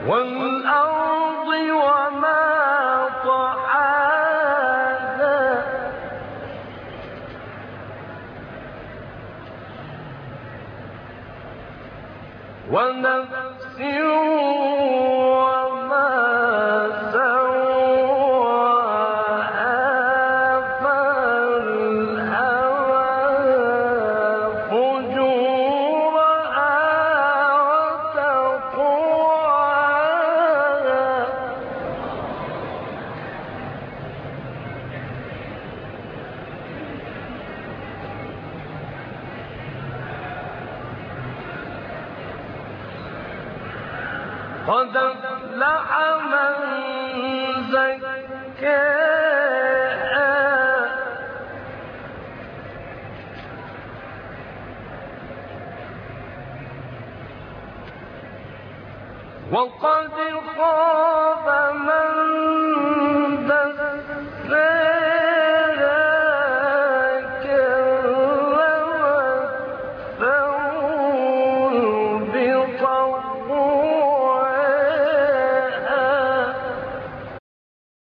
والأرض وما طحاها ونفس وما سواها فألهمها فجورها وتقواها قد أفلح من زكاها وقد خاب من